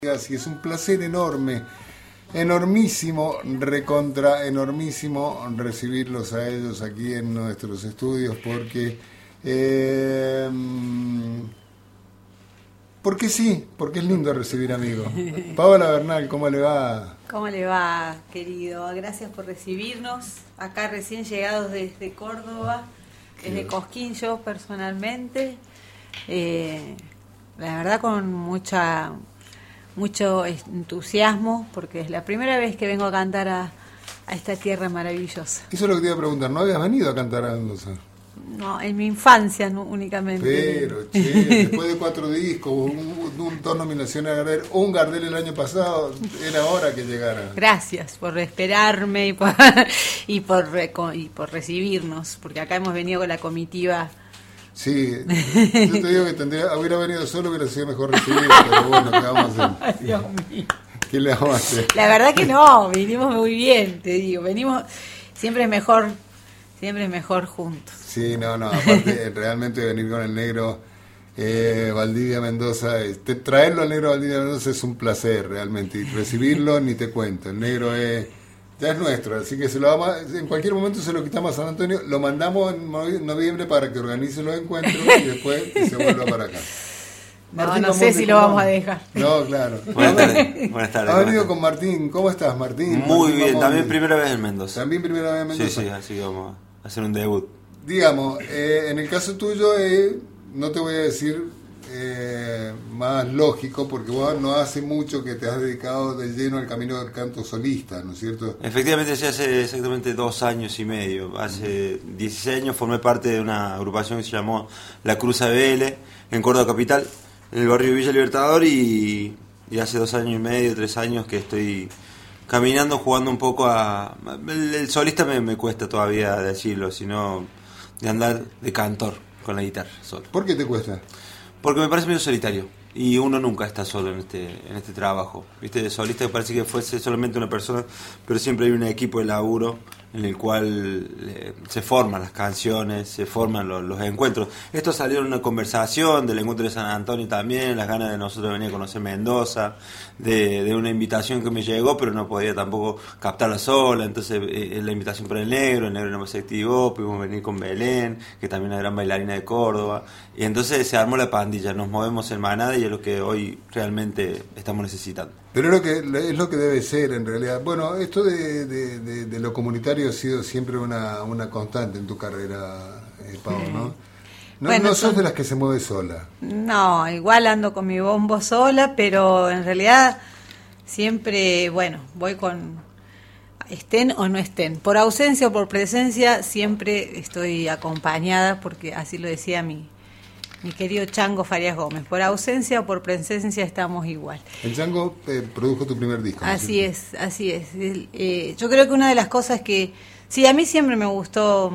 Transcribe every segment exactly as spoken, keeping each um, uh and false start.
Y es un placer enorme, enormísimo, recontra enormísimo recibirlos a ellos aquí en nuestros estudios porque eh, porque sí, porque es lindo recibir amigos. Paola Bernal, ¿cómo le va? ¿Cómo le va, querido? Gracias por recibirnos, acá recién llegados desde Córdoba, desde Cosquín, yo personalmente, eh, la verdad con mucha... mucho entusiasmo, porque es la primera vez que vengo a cantar a, a esta tierra maravillosa. Eso es lo que te iba a preguntar, ¿no habías venido a cantar a Mendoza? No, en mi infancia no, únicamente. Pero, che, después de cuatro discos, un, un, dos nominaciones a Gardel, un Gardel el año pasado, era hora que llegara. Gracias por esperarme y por, y por, y por recibirnos, porque acá hemos venido con la comitiva. Sí, yo te digo que tendría, hubiera venido solo, hubiera sido mejor recibido, pero bueno, ¿qué vamos a hacer? Dios mío. ¿Qué le vamos a hacer? La verdad que no, vinimos muy bien, te digo, venimos, siempre es mejor, siempre es mejor juntos. Sí, no, no, aparte realmente venir con el negro eh, Valdivia Mendoza, este, traerlo al negro Valdivia Mendoza es un placer realmente, y recibirlo ni te cuento, el negro es... ya es nuestro, así que se lo vamos a, en cualquier momento se lo quitamos a San Antonio, lo mandamos en noviembre para que organice los encuentros y después que se vuelva para acá. No, Martín, no sé si lo vamos a dejar. No, claro. Buenas tardes. Buenas tardes. Ha venido con Martín. ¿Cómo estás, Martín? Muy Martín, bien, vamos, también primera vez en Mendoza. También primera vez en Mendoza. Sí, sí, así que vamos a hacer un debut. Digamos, eh, en el caso tuyo, eh, no te voy a decir eh, más lógico, porque vos no hace mucho que te has dedicado de lleno al camino del canto solista, ¿no es cierto? Efectivamente, sí, hace exactamente dos años y medio. Hace dieciséis años formé parte de una agrupación que se llamó La Cruz A B L en Córdoba Capital, en el barrio Villa Libertador, y, y hace dos años y medio, tres años que estoy caminando, jugando un poco a... El, el solista me, me cuesta todavía decirlo, sino de andar de cantor con la guitarra solo. ¿Por qué te cuesta? Porque me parece medio solitario y uno nunca está solo en este en este trabajo. Viste, de solista parece que fuese solamente una persona, pero siempre hay un equipo de laburo en el cual eh, se forman las canciones, se forman los, los encuentros. Esto salió en una conversación del encuentro de San Antonio también, las ganas de nosotros venir a conocer Mendoza, de, de una invitación que me llegó, pero no podía tampoco captarla sola, entonces eh, la invitación para el negro, el negro no se activó, pudimos venir con Belén, que también es una gran bailarina de Córdoba, y entonces se armó la pandilla, nos movemos en manada y es lo que hoy realmente estamos necesitando. Pero es lo que es lo que debe ser en realidad. Bueno, esto de, de, de, de lo comunitario ha sido siempre una, una constante en tu carrera, eh, Pau, ¿no? No, bueno, no sos de las que se mueve sola. No, igual ando con mi bombo sola, pero en realidad siempre, bueno, voy con... estén o no estén. Por ausencia o por presencia siempre estoy acompañada, porque así lo decía mi... mi querido Chango Farias Gómez. Por ausencia o por presencia estamos igual. El Chango eh, produjo tu primer disco, ¿no? Así es, así es. Eh, yo creo que una de las cosas que... sí, a mí siempre me gustó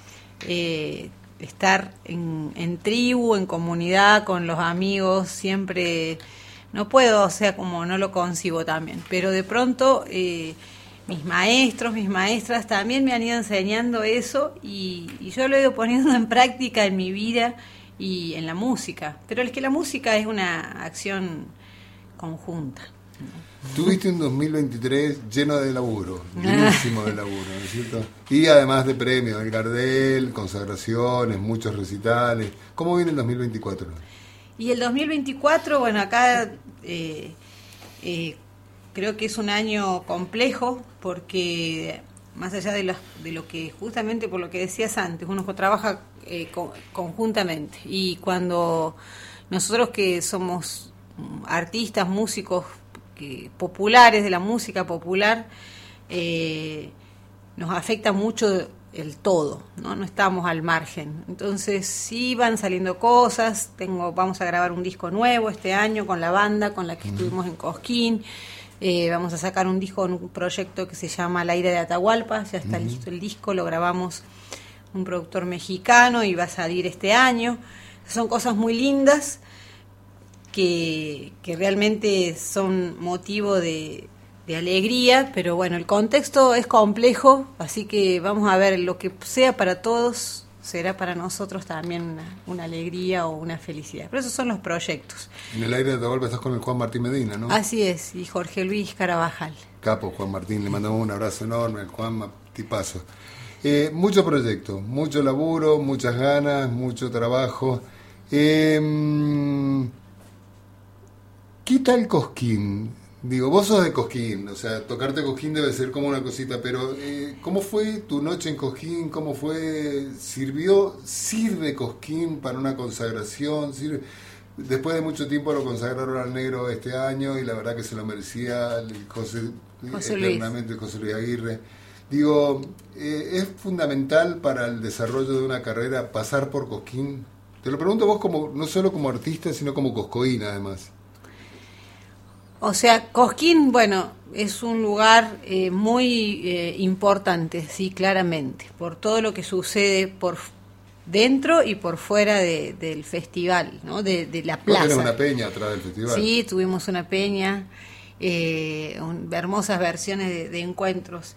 eh, estar en, en tribu, en comunidad, con los amigos, siempre... no puedo, o sea, como no lo concibo también. Pero de pronto... Eh, mis maestros, mis maestras también me han ido enseñando eso y, y yo lo he ido poniendo en práctica en mi vida y en la música, pero es que la música es una acción conjunta. Tuviste un dos mil veintitrés lleno de laburo, llenísimo de laburo, ¿no es cierto? Y además de premios, el Gardel, consagraciones, muchos recitales. ¿Cómo viene el dos mil veinticuatro? Y el dos mil veinticuatro, bueno, acá eh, eh, creo que es un año complejo porque más allá de lo, de lo que justamente por lo que decías antes, uno trabaja eh, co- conjuntamente y cuando nosotros que somos artistas, músicos que, populares de la música popular, eh, nos afecta mucho el todo, ¿no? No estamos al margen. Entonces sí van saliendo cosas, tengo, vamos a grabar un disco nuevo este año con la banda con la que estuvimos en Cosquín. Eh, vamos a sacar un disco en un proyecto que se llama La Ira de Atahualpa, ya está uh-huh. listo el disco, lo grabamos un productor mexicano y va a salir este año. Son cosas muy lindas que, que realmente son motivo de, de alegría, pero bueno, el contexto es complejo, así que vamos a ver lo que sea para todos será para nosotros también una, una alegría o una felicidad. Pero esos son los proyectos. En el aire de Atahualpa estás con el Juan Martín Medina, ¿no? Así es, y Jorge Luis Carabajal. Capo, Juan Martín, le mandamos un abrazo enorme, el Juan, tipazo. Eh, mucho proyecto, mucho laburo, muchas ganas, mucho trabajo. Eh, ¿Qué tal Cosquín? Digo, vos sos de Cosquín, o sea, tocarte Cosquín debe ser como una cosita, pero eh, ¿cómo fue tu noche en Cosquín? ¿Cómo fue? ¿Sirvió, sirve Cosquín para una consagración? ¿Sirve? Después de mucho tiempo lo consagraron al negro este año y la verdad que se lo merecía el José, José eternamente Luis. José Luis Aguirre. Digo, eh, ¿es fundamental para el desarrollo de una carrera pasar por Cosquín? Te lo pregunto vos como no solo como artista, sino como coscoín además. O sea, Cosquín, bueno, es un lugar eh, muy eh, importante, sí, claramente, por todo lo que sucede por dentro y por fuera de, del festival, ¿no? De, de la plaza. ¿Vos tenés una peña atrás del festival? Sí, tuvimos una peña, eh, un, hermosas versiones de, de encuentros.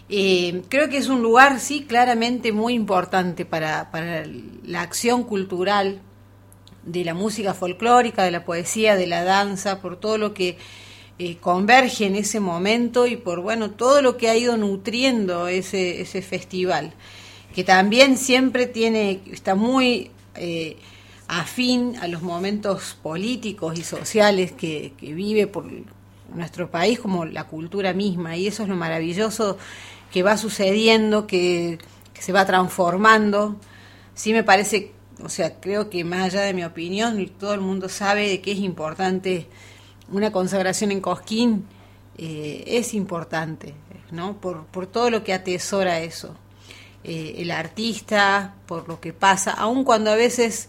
Eh, creo que es un lugar, sí, claramente muy importante para, para la acción cultural de la música folclórica, de la poesía, de la danza, por todo lo que eh, converge en ese momento y por, bueno, todo lo que ha ido nutriendo ese, ese festival, que también siempre tiene, está muy eh, afín a los momentos políticos y sociales que, que vive por nuestro país, como la cultura misma, y eso es lo maravilloso que va sucediendo, que, que se va transformando. Sí me parece, o sea, creo que más allá de mi opinión, todo el mundo sabe de que es importante una consagración en Cosquín, eh, es importante, ¿no? Por, por todo lo que atesora eso. Eh, el artista, por lo que pasa, aun cuando a veces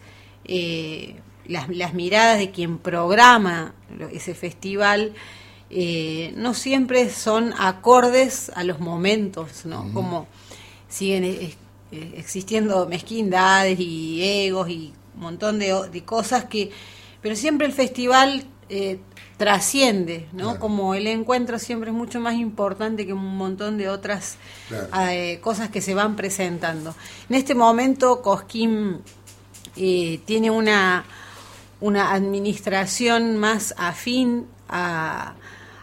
eh, las, las miradas de quien programa ese festival eh, no siempre son acordes a los momentos, ¿no? Uh-huh. Como siguen eh, eh, existiendo mezquindades y egos y un montón de, de cosas que, pero siempre el festival eh, trasciende, ¿no? Claro. Como el encuentro siempre es mucho más importante que un montón de otras claro. eh, cosas que se van presentando. En este momento Cosquín eh, tiene una, una administración más afín a,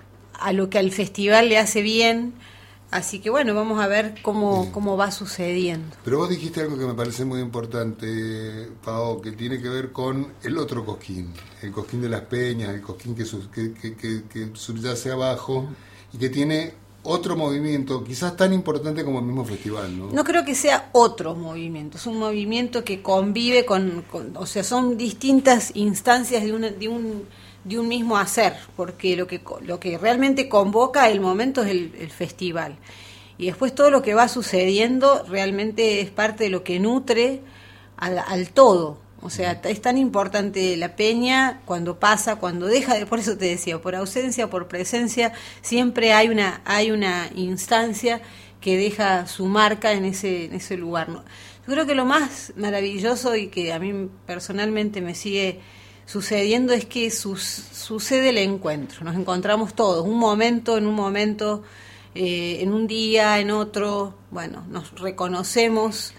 a lo que al festival le hace bien, así que bueno, vamos a ver cómo, sí. cómo va sucediendo. Pero vos dijiste algo que me parece muy importante, Pao, que tiene que ver con el otro Cosquín, el Cosquín de las Peñas, el Cosquín que, que, que, que, que subyace abajo y que tiene otro movimiento, quizás tan importante como el mismo festival, ¿no? No creo que sea otro movimiento, es un movimiento que convive con, con o sea, son distintas instancias de, una, de un... de un mismo hacer, porque lo que lo que realmente convoca el momento es el, el festival, y después todo lo que va sucediendo realmente es parte de lo que nutre al, al todo. O sea, es tan importante la peña cuando pasa, cuando deja de, por eso te decía, por ausencia, por presencia, siempre hay una hay una instancia que deja su marca en ese en ese lugar, ¿no? Yo creo que lo más maravilloso y que a mí personalmente me sigue sucediendo es que sus, sucede el encuentro, nos encontramos todos, un momento, en un momento, eh, en un día, en otro, bueno, nos reconocemos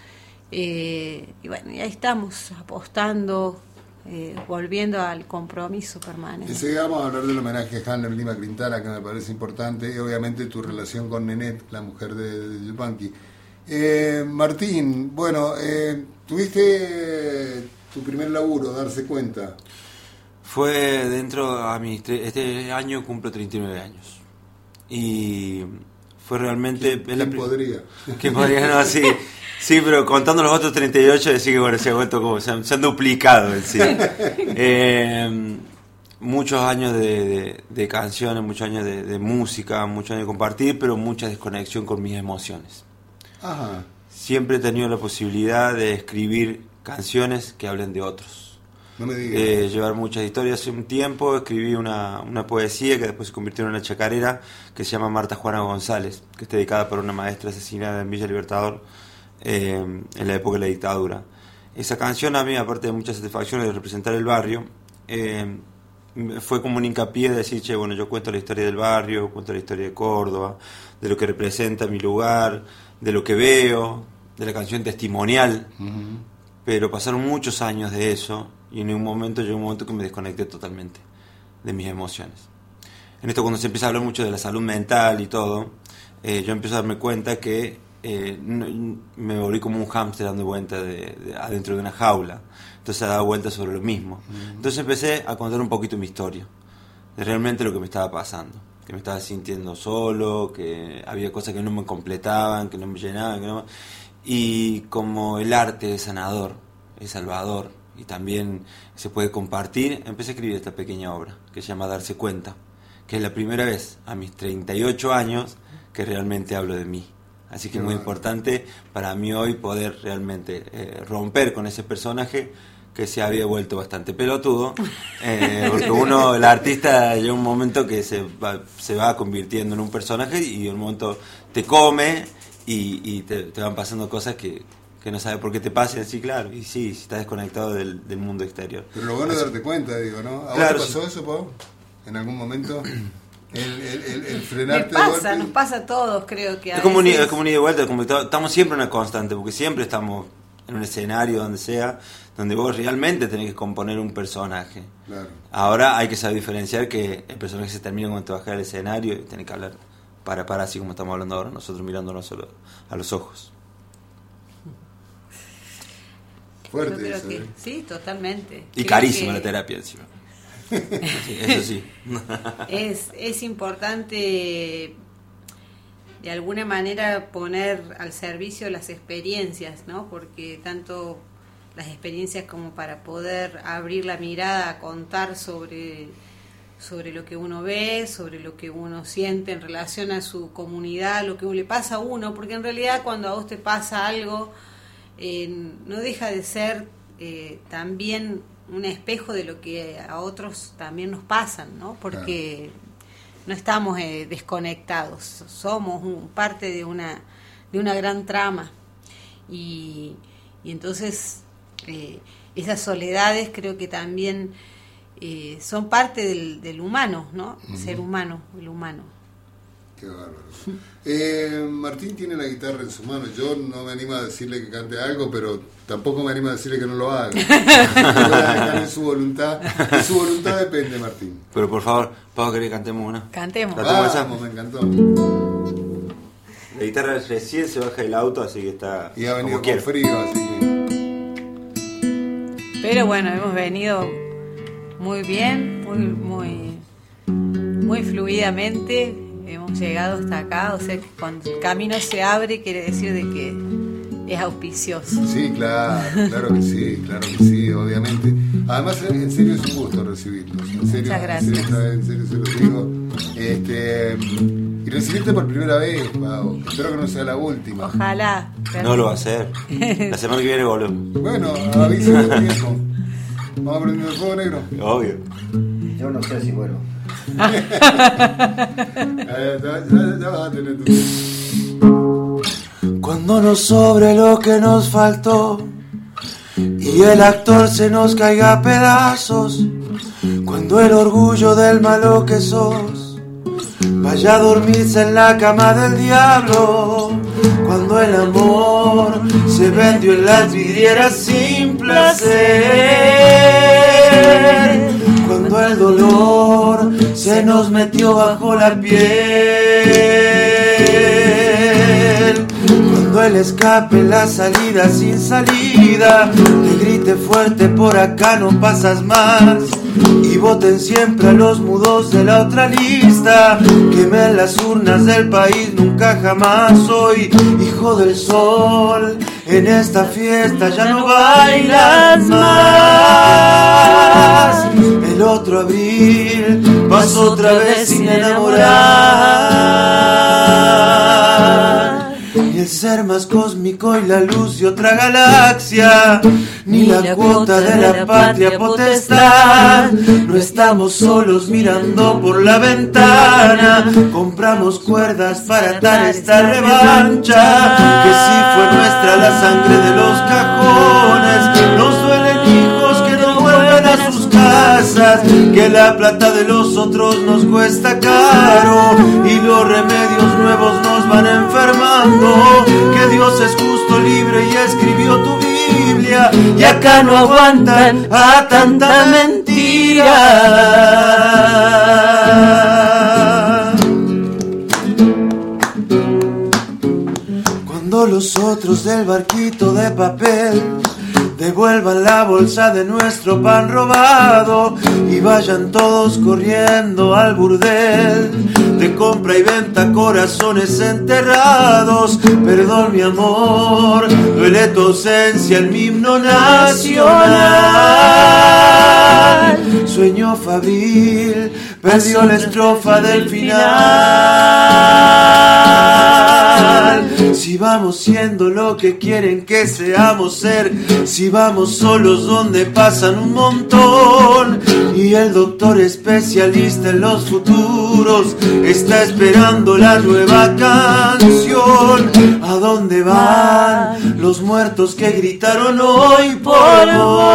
eh, y bueno, y ahí estamos apostando, eh, volviendo al compromiso permanente. Enseguida vamos a hablar del homenaje a Hanner Lima Quintana, que me parece importante, y obviamente tu relación con Nenet, la mujer de, de Yupanqui. Eh, Martín, bueno, eh, tuviste tu primer laburo, Darse Cuenta. Fue dentro a mis tre- este año cumplo treinta y nueve años y fue realmente ¿Quién, ¿quién pri- podría? ¿Quién podría? No, sí, sí, pero contando los otros treinta y ocho decir que bueno, se ha vuelto como se han, se han duplicado en sí. eh, muchos años de, de, de canciones, muchos años de, de música, muchos años de compartir, pero mucha desconexión con mis emociones. Ajá. Siempre he tenido la posibilidad de escribir canciones que hablen de otros. No me digas. Eh, llevar muchas historias. Hace un tiempo escribí una, una poesía que después se convirtió en una chacarera que se llama Marta Juana González, que está dedicada por una maestra asesinada en Villa Libertador eh, en la época de la dictadura. Esa canción a mí, aparte de muchas satisfacciones de representar el barrio, eh, fue como un hincapié de decir, che, bueno, yo cuento la historia del barrio, cuento la historia de Córdoba, de lo que representa mi lugar, de lo que veo, de la canción testimonial, Uh-huh. pero pasaron muchos años de eso y en un momento llegó un momento que me desconecté totalmente de mis emociones. En esto, cuando se empieza a hablar mucho de la salud mental y todo, eh, yo empiezo a darme cuenta que eh, no, me volví como un hámster dando vueltas de, de, adentro de una jaula. Entonces daba vueltas sobre lo mismo. Uh-huh. Entonces empecé a contar un poquito mi historia, de realmente lo que me estaba pasando, que me estaba sintiendo solo, que había cosas que no me completaban, que no me llenaban, que no... y como el arte es sanador, es salvador y también se puede compartir, empecé a escribir esta pequeña obra que se llama Darse Cuenta, que es la primera vez a mis treinta y ocho años que realmente hablo de mí. Así que es muy importante para mí hoy poder realmente eh, romper con ese personaje que se había vuelto bastante pelotudo, eh, porque uno, el artista, llega un momento que se va, se va convirtiendo en un personaje y en un momento te come y, y te, te van pasando cosas que, que no sabes por qué te pasan, sí, claro, y sí, si estás desconectado del, del mundo exterior. Pero lo bueno es darte cuenta, digo, ¿no? ¿A claro, vos te pasó sí. eso, Pau? ¿En algún momento? El, el, el, el frenarte Me pasa, de golpe. nos pasa a todos, creo que a Es como, un, veces... es como un ida y vuelta, como que estamos siempre en una constante, porque siempre estamos en un escenario, donde sea, donde vos realmente tenés que componer un personaje. Claro. Ahora hay que saber diferenciar que el personaje se termina cuando te bajas del escenario y tenés que hablar para para, así como estamos hablando ahora, nosotros mirándonos solo a los ojos. Fuerte Yo creo eso, que, ¿eh? sí, totalmente. Y Creo carísima que la terapia encima. Sí, eso sí. Es, es importante de alguna manera poner al servicio las experiencias, ¿no? Porque tanto las experiencias como para poder abrir la mirada a contar sobre, sobre lo que uno ve, sobre lo que uno siente en relación a su comunidad, lo que le pasa a uno, porque en realidad cuando a vos te pasa algo, eh, no deja de ser eh, también un espejo de lo que a otros también nos pasan, ¿no? Porque claro, no estamos eh, desconectados, somos un, parte de una de una gran trama y, y entonces eh, esas soledades creo que también eh, son parte del, del humano, ¿no? El uh-huh. ser humano, el humano. Qué bárbaro. Eh, Martín tiene la guitarra en su mano. Yo no me animo a decirle que cante algo, pero tampoco me animo a decirle que no lo haga. Lo voy a dejar en su voluntad. De su voluntad depende, Martín. Pero por favor, Pau, ¿querés que cantemos una? Cantemos. Vamos, esa? Me encantó. La guitarra recién se baja del auto, así que está. Y ha venido con quiero. frío, así que. Pero bueno, hemos venido muy bien, muy, muy, muy fluidamente. Hemos llegado hasta acá, o sea que cuando el camino se abre quiere decir de que es auspicioso. Sí, claro, claro que sí, claro que sí, obviamente. Además, en serio es un gusto recibirlos. En serio, muchas gracias. En serio, en serio se los digo. Este, y recibirte por primera vez, Pau. Espero que no sea la última. Ojalá. No lo va a hacer. La semana que viene volvemos. Bueno, avísame con tiempo. Vamos a prender el fuego, negro. Obvio. Yo no sé si vuelvo. ya, ya, ya vas a tener tu... Cuando nos sobre lo que nos faltó y el actor se nos caiga a pedazos, cuando el orgullo del malo que sos vaya a dormirse en la cama del diablo, cuando el amor se vendió en las vidrieras sin placer, cuando el dolor se nos metió bajo la piel, cuando el escape, la salida sin salida, te grite fuerte por acá no pasas más, y voten siempre a los mudos de la otra lista, quemen las urnas del país, nunca jamás soy hijo del sol, en esta fiesta ya no bailas más. El otro abril pasó otra vez sin enamorar. Ni el ser más cósmico y la luz de otra galaxia, ni la cuota de la patria potestad. No estamos solos mirando por la ventana, compramos cuerdas para atar esta revancha, que si fue nuestra la sangre de los cajones. Nos duelen hijos que no vuelven a sus casas, que la plata de los otros nos cuesta caro y los remedios nuevos nos van enfermando. Que Dios Dios es justo, libre y escribió tu Biblia, y acá no aguantan a tanta mentira. Cuando los otros del barquito de papel devuelvan la bolsa de nuestro pan robado y vayan todos corriendo al burdel de compra y venta, corazones enterrados. Perdón, mi amor, duele tu ausencia en mi himno nacional. Sueño fabril, perdió la estrofa del final. Si vamos siendo lo que quieren que seamos ser, si vamos solos donde pasan un montón, y el doctor especialista en los futuros está esperando la nueva canción. ¿A dónde van los muertos que gritaron hoy por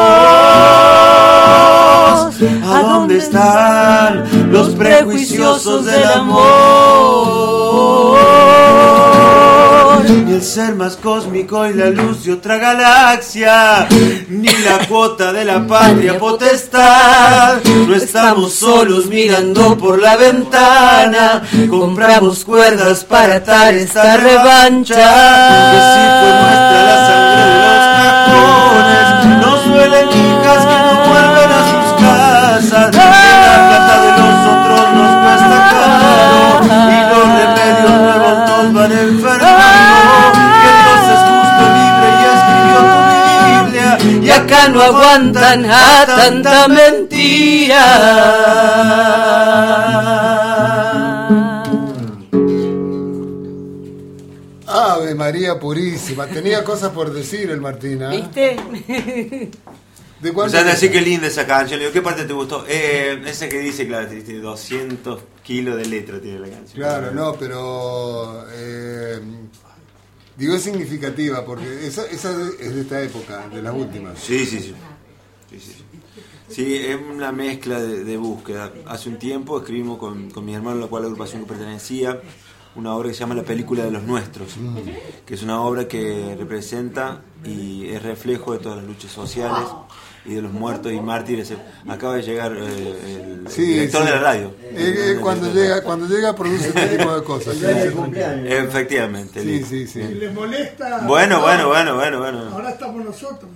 vos? ¿A dónde están los prejuiciosos del amor? Ni el ser más cósmico y la luz de otra galaxia, ni la cuota de la patria potestad. No estamos solos mirando por la ventana, compramos cuerdas para atar esta revancha. Que si fue nuestra la sangre de los cajones, nos duelen hijas que no vuelven a sus casas. Que la plata de los otros nos cuesta caro y los remedios nuevos nos van enfermando. Y acá no aguantan a tanta mentira. Ave María Purísima. Tenía cosas por decir el Martín, ¿eh? ¿Viste? ¿De O sea, así que linda esa canción. Le digo, ¿qué parte te gustó? Eh, ese que dice, claro, tiene doscientos kilos de letra tiene la canción. Claro, no, pero... Eh, digo, es significativa porque esa, esa es de esta época, de las últimas. Sí, sí, sí. Sí, sí, sí. Sí, es una mezcla de, de búsqueda. Hace un tiempo escribimos con, con mi hermano, la cual la agrupación que pertenecía, una obra que se llama La película de los nuestros, que es una obra que representa y es reflejo de todas las luchas sociales y de los muertos y mártires. Acaba de llegar eh, el, sí, el director sí. de la radio. Eh, eh, cuando llega cuando llega produce este tipo de cosas. Efectivamente. Sí, sí, sí. Si les molesta... Bueno, bueno, bueno, bueno, bueno. Ahora estamos nosotros.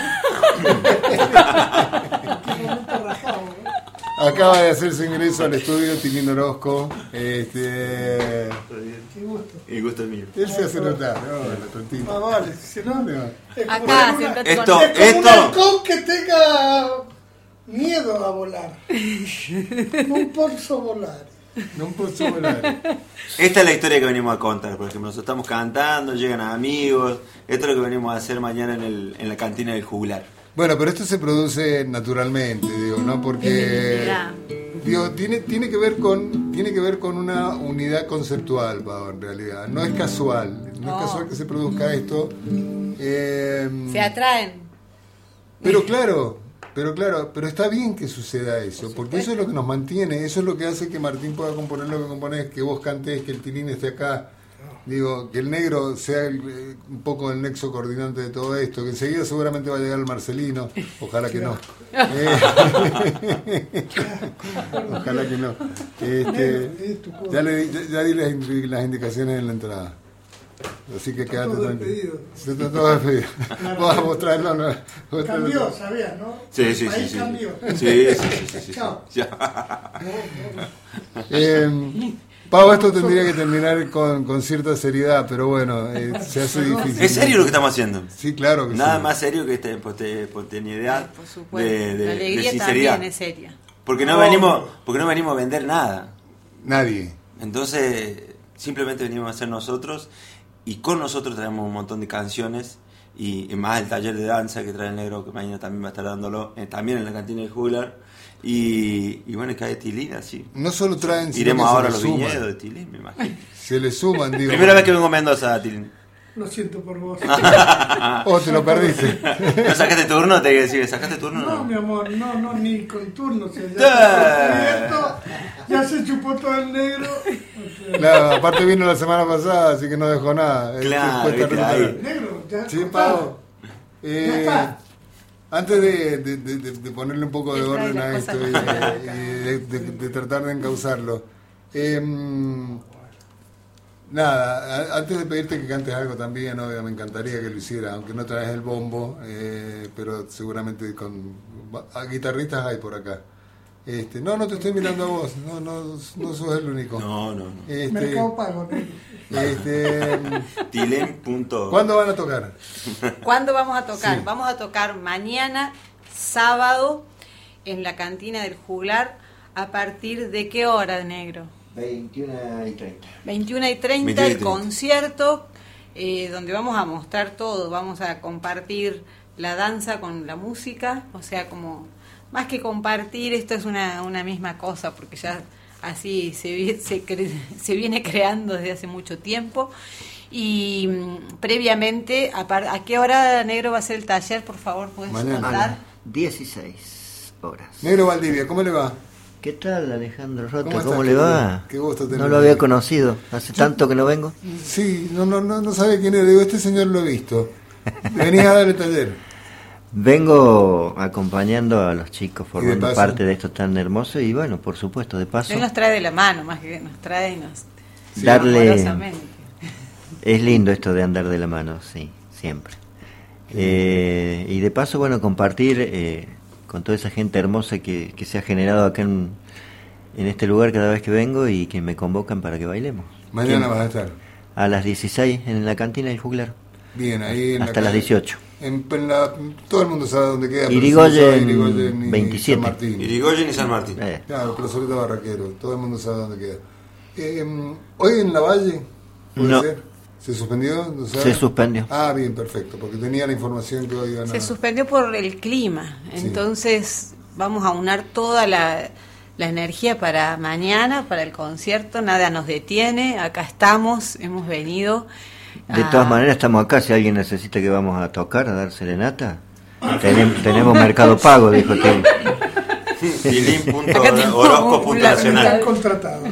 Acaba de hacer su ingreso al estudio Tilín Orozco. Este... Qué gusto. Y gusto es mío. Él se hace notar, ¿no? La tontita. Ah, vale, si no, No. es como Acá, una- siempre te Esto, es como un esto. halcón que tenga miedo a volar. Un polso volar. No puedo volar. Esta es la historia que venimos a contar. Por ejemplo, nosotros estamos cantando, llegan amigos. Esto es lo que venimos a hacer mañana en, el, en la cantina del Jugular. Bueno, pero esto se produce naturalmente, digo, ¿no? Porque Mirá. digo, tiene, tiene que ver con tiene que ver con una unidad conceptual, Pau, en realidad. No es casual, no, No. es casual que se produzca esto. Eh, Se atraen. pero claro, pero claro, pero está bien que suceda eso, porque eso es lo que nos mantiene, eso es lo que hace que Martín pueda componer lo que componés, que vos cantes, que el Tilín esté acá. Digo, que el negro sea el, eh, un poco el nexo coordinante de todo esto, que enseguida seguramente va a llegar el Marcelino, ojalá que no. Eh, ojalá que no. Este, ya le di, ya, ya di las, indi- las indicaciones en la entrada. Así que quédate todo tranquilo. despedido. Se está todo despedido. Vamos a mostrarlo. No, mostrarlo. Cambió, sabías, ¿no? Sí, sí, Ahí sí. Sí, cambió. sí, sí, sí, sí, sí. Chao. Ya. Eh, Pau, esto tendría que terminar con, con cierta seriedad, pero bueno, eh, se hace difícil. ¿Es serio lo que estamos haciendo? Sí, claro que Nada sí. más serio que esta esponte- espontaneidad, Por supuesto. de, de- la de alegría sinceridad. también es seria. Porque no, No. venimos, porque no venimos a vender nada. Nadie. Entonces, simplemente venimos a ser nosotros y con nosotros traemos un montón de canciones y, y más el taller de danza que trae el negro, que mañana también va a estar dándolo, eh, también en la cantina del Jugular. Y, y bueno, cae Tilín así. No solo traen, sino Iremos que ahora a se los le suman. viñedos de Tilín, me imagino. Se le suman, digo. Primera vez que vengo a Mendoza, Tilín. Lo siento por vos. Oh, te lo perdiste. ¿No sacaste turno? Te decir, ¿sacaste turno? No, No, mi amor, no, no, ni con turno. O sea, ya, se esto, ya se chupó todo el negro. O sea, Claro, aparte vino la semana pasada, así que no dejó nada. Eh, Claro, cuesta viste, recuperar. ahí. negro, ya. Sí, está. Pau. Ya Eh, está. antes de, de- de- de- de ponerle un poco de Él trae orden a las esto cosas y, más de, acá. y de- de- de tratar de encauzarlo. eh, nada, a- antes de pedirte que cantes algo también, obvio, me encantaría que lo hicieras, aunque no traes el bombo, eh, pero seguramente con a guitarristas hay por acá. Este, no, no te estoy mirando a vos, no, no, no sos el único. no, no. no. Este, Mercado Pago, negro. este, Tilem. punto- ¿Cuándo van a tocar? ¿Cuándo vamos a tocar? Sí. Vamos a tocar mañana, sábado, en la cantina del Juglar. ¿A partir de qué hora, negro? veintiuna y treinta. veintiuna y treinta, veintiuna y el treinta. concierto, eh, donde vamos a mostrar todo. Vamos a compartir la danza con la música, o sea, como más que compartir, esto es una, una misma cosa, porque ya así se, vi- se, cre- se viene creando desde hace mucho tiempo. Y mm, previamente, a, par- ¿a qué hora, negro, va a ser el taller? Por favor, ¿puedes Mañana. A contar? las dieciséis horas. Negro Valdivia, ¿cómo le va? ¿Qué tal, Alejandro Rota? ¿Cómo ¿Cómo, estás, le va? querido? Qué gusto No tenerlo lo había ahí. conocido. Hace tanto que no vengo. Sí, no, no, no, no sabe quién es. Digo, este señor lo he visto. Venís a dar el taller. Vengo acompañando a los chicos, formando paso? parte de esto tan hermoso y bueno, por supuesto, de paso, Él nos trae de la mano, más que nos trae y nos... darle... amorosamente. Es lindo esto de andar de la mano, sí, siempre. Eh, y de paso, bueno, compartir eh, con toda esa gente hermosa que, que se ha generado acá en, en este lugar cada vez que vengo y que me convocan para que bailemos. Mañana ¿Quién? vas a estar. A las dieciséis en la cantina del Juglar. Bien, ahí en la Hasta las calle. dieciocho. En, en la, todo el mundo sabe dónde queda. pero Irigoyen, si no sabe Irigoyen y veintisiete. San Martín. Irigoyen y San Martín. Eh, Claro, Plazoleta Barraquero. Todo el mundo sabe dónde queda. Eh, ¿Hoy en la Valle? ¿Puede No. ser? ¿Se suspendió? ¿No sabe? se suspendió. Ah, bien, perfecto. Porque tenía la información que hoy iban a... Se suspendió por el clima, Sí. entonces vamos a unar toda la, la energía para mañana, para el concierto, nada nos detiene, acá estamos, hemos venido. De a- todas maneras estamos acá, si alguien necesita que vamos a tocar, a dar serenata, tenem- tenemos Mercado Pago, dijo Tim. Tilem. punto Acá tenemos Horóscopo. un punto la- Están nacional. contratados.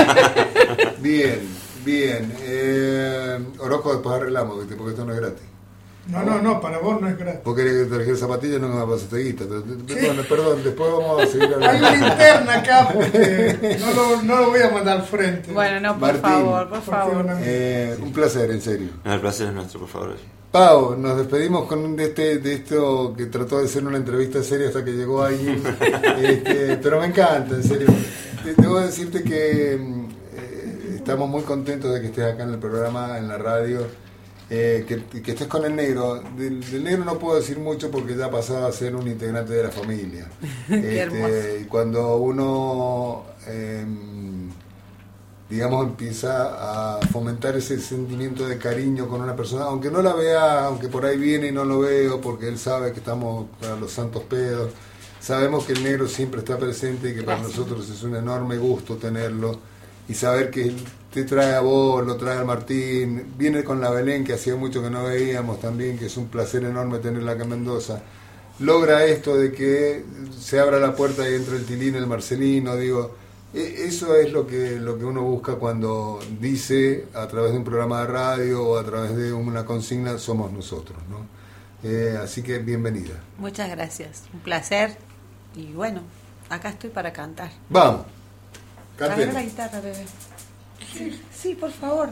Bien, bien. Eh, Orozco después arreglamos, ¿viste? Porque esto no es gratis. No, no, no, para vos no es gratis. Vos querés que te trajera zapatillas, no me pasaste guita. Pero, perdón, perdón, después vamos a seguir Hay hablando. una interna acá porque no lo, no lo voy a mandar al frente. Bueno, no, por Martín, favor, por porque favor. una- Eh, un placer, en serio. No, el placer es nuestro, por favor. Pau, nos despedimos con de este de esto que trató de ser una entrevista seria hasta que llegó alguien. Este, pero me encanta, en serio. Te- Debo decirte que mm, eh, estamos muy contentos de que estés acá en el programa, en la radio, eh, que, que estés con el negro. Del, del negro no puedo decir mucho porque ya ha pasado a ser un integrante de la familia. Qué hermoso. y cuando uno... em, digamos, empieza a fomentar ese sentimiento de cariño con una persona, aunque no la vea, aunque por ahí viene y no lo veo, porque él sabe que estamos para los santos pedos, sabemos que el negro siempre está presente y que para Gracias. nosotros es un enorme gusto tenerlo, y saber que él te trae a vos, lo trae a Martín, viene con la Belén, que hacía mucho que no veíamos también, que es un placer enorme tenerla acá en Mendoza, logra esto de que se abra la puerta y entre el Tilín, el Marcelino, digo... Eso es lo que lo que uno busca cuando dice a través de un programa de radio o a través de una consigna somos nosotros, ¿no? Eh, así que bienvenida. Muchas gracias, un placer y bueno, acá estoy para cantar. Vamos. Agarra la Cantemos. guitarra, bebé. Sí, sí, por favor.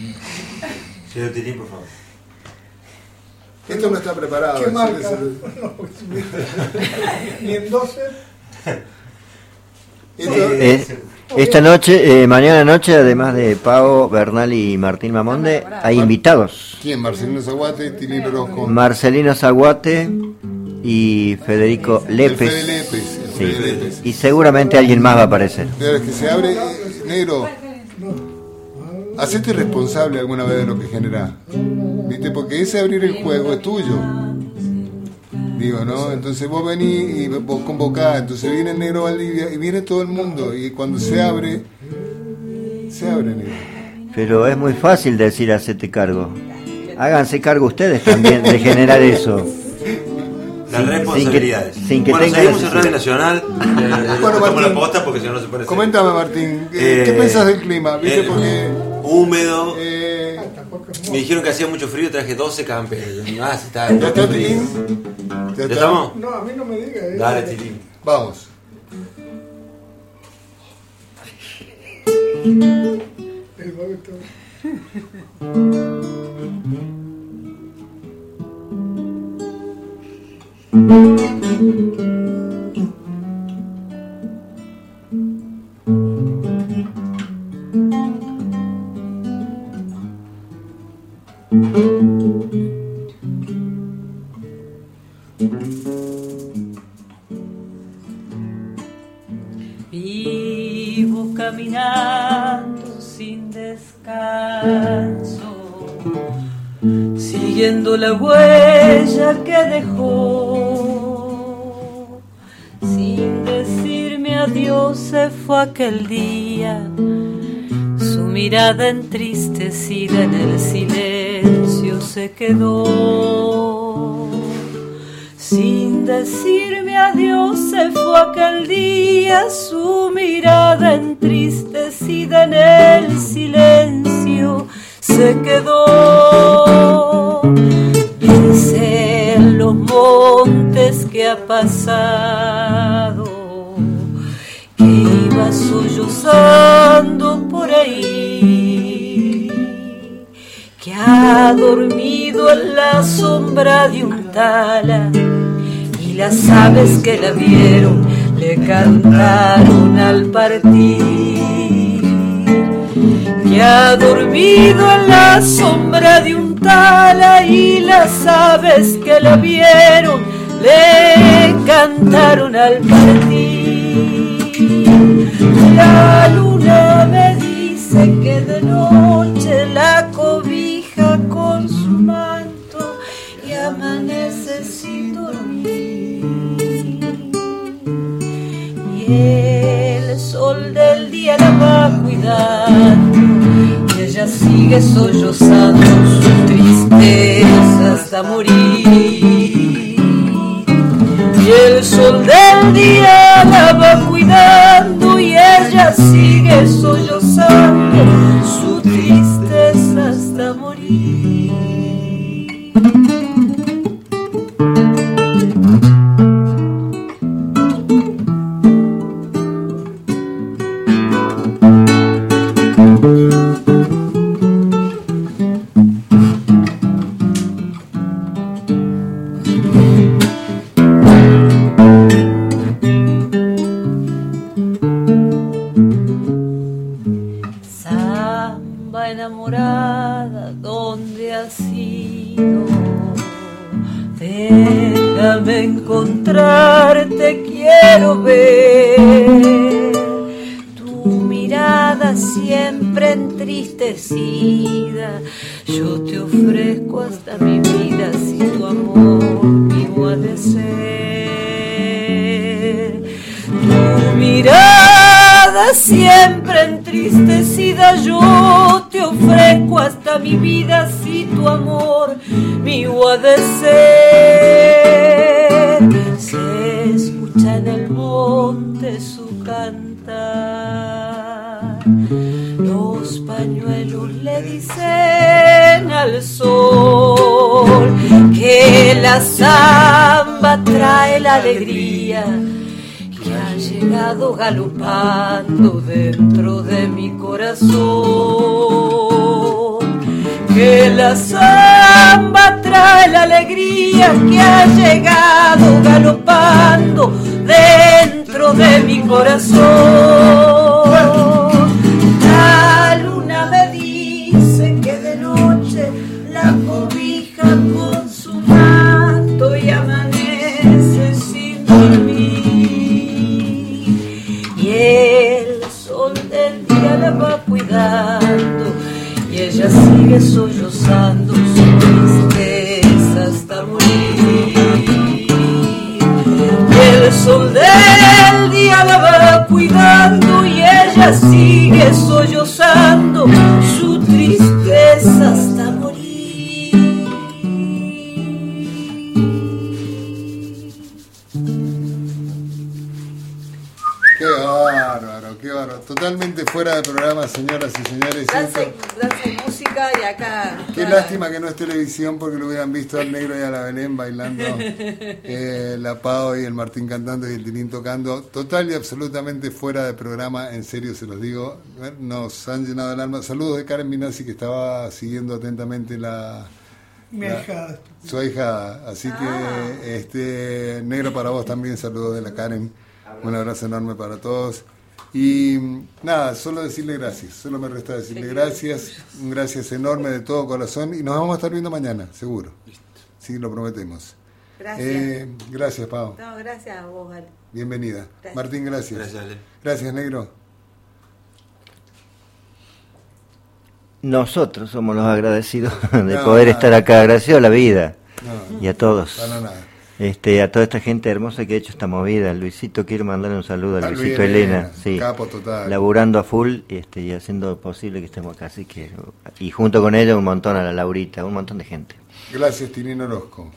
Señor Tilem, por favor. Esto no está preparado. ¿Qué es- marca? es el- No, pues, ni en doce. esto- Eh, esta noche, eh, mañana noche, además de Pau, Bernal y Martín Mamonde, hay invitados. ¿Quién? Marcelino Zaguate, Tilín Orozco. Marcelino Zaguate y Federico El Lépez. Fede Lépez. El Sí. Fede Lépez. Y seguramente alguien más va a aparecer. Pero es que se abre, eh, negro, hacete responsable alguna vez de lo que genera. ¿Viste? Porque ese abrir el juego es tuyo. Digo, ¿no? Entonces vos venís y vos convocás, entonces viene el negro Valdivia y viene todo el mundo. Y cuando se abre, se abre, negro. Pero es muy fácil decir hacete cargo. háganse cargo ustedes también de generar eso. Las responsabilidades. Sin que, sin que bueno, tenga seguimos en Radio Nacional. Eh, Bueno, tomamos Martín, la posta porque si no no se pone. Coméntame, Martín, ¿qué, Eh, ¿qué pensás del clima? ¿Viste? eh, Porque húmedo. eh, Me dijeron que hacía mucho frío, traje doce camperas. Ah, se está. ¿ya está, Tilín? ¿Ya ¿Ya está? estamos? No, a mí no me digas. eh. Dale, Tilín. Vamos. El vago está- Vivo caminando sin descanso, siguiendo la huella que dejó. Sin decirme adiós se fue aquel día, su mirada entristecida en el silencio se quedó. Sin decirme adiós se fue aquel día, su mirada entristecida en el silencio se quedó. Pensé en los montes que ha pasado, que iba sollozando por ahí, que ha dormido en la sombra de un tala, y las aves que la vieron le cantaron al partir. Que ha dormido en la sombra de un tala, y las aves que la vieron le cantaron al partir. La luna me dice que de noche la cobija con su manto y amanece sin dormir. Y el sol del día la va cuidando, y ella sigue sollozando su tristeza hasta morir. Y el sol del día la va cuidando, y ella sigue sollozando su tristeza hasta morir. Samba enamorada, ¿dónde has ido? Déjame encontrarte, quiero ver tu mirada siempre entristecida. Yo te ofrezco hasta mi vida si tu amor mío ha de ser. Tu mirada siempre entristecida, yo te ofrezco hasta mi vida si tu amor mío ha de ser. Se escucha en el monte su cantar, los pañuelos le dicen al sol que la samba trae la alegría, que ha llegado galopando dentro de mi corazón. Que la samba trae la alegría, que ha llegado galopando dentro de mi corazón. La luna me dice que de noche la cobija con su manto y amanece sin dormir. Y el sol del día la va cuidando, y ella sigue sollozando su tristeza hasta morir. Y el sol del día la va cuidando, y ella sigue sollozando su tristeza hasta morir. del programa, señoras y señores. Danza, y- danza y música y acá... Qué toda- lástima que no es televisión porque lo hubieran visto al Negro y a la Belén bailando, eh, la Pau y el Martín cantando y el Tilín tocando, total y absolutamente fuera de programa, en serio se los digo, nos han llenado el alma. Saludos de Karen Minasi, que estaba siguiendo atentamente la... Mi la- hija. su hija, así que este Negro, para vos también, saludos de la Karen, un abrazo enorme para todos. Y nada, solo decirle gracias, solo me resta decirle gracias, un gracias enorme de todo corazón y nos vamos a estar viendo mañana, seguro. Sí, lo prometemos. Gracias. Eh, gracias, Pau. No, gracias a vos, Ale. Bienvenida. Gracias. Martín, gracias. Gracias, Ale. Gracias, Negro. Nosotros somos los agradecidos de No, poder nada. estar acá, agradecido a la vida No, y a todos. para nada. Este, a toda esta gente hermosa que ha hecho esta movida. Luisito, quiero mandarle un saludo a A Luis Luisito Elena, Elena, sí, capo total. laburando a full este, y haciendo posible que estemos acá. Así que, y junto con ella un montón a la Laurita, un montón de gente. Gracias, Tilín Orozco.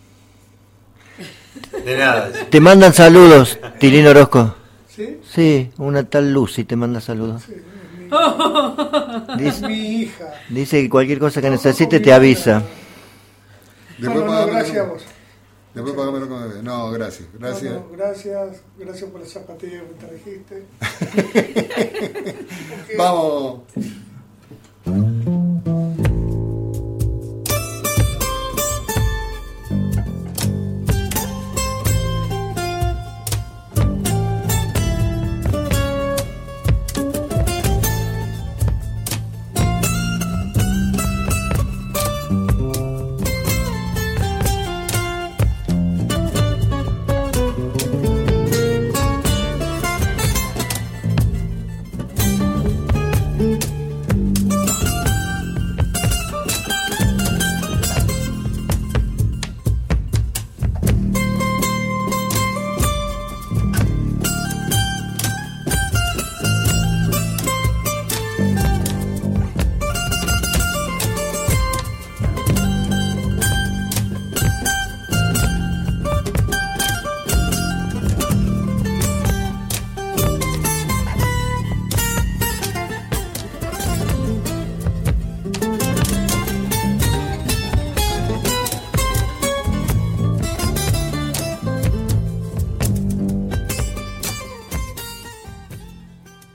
De nada. Te mandan saludos, Tilín Orozco. ¿Sí? Sí, una tal Lucy te manda saludos. Sí, mi, Dice, mi hija. dice que cualquier cosa que necesite te avisa. No, Después no, no, pagámelo gracias a con- vos. Después pagámelo con bebé. No, gracias. Gracias. No, no, gracias, gracias por la zapatilla que me trajiste. Porque Vamos.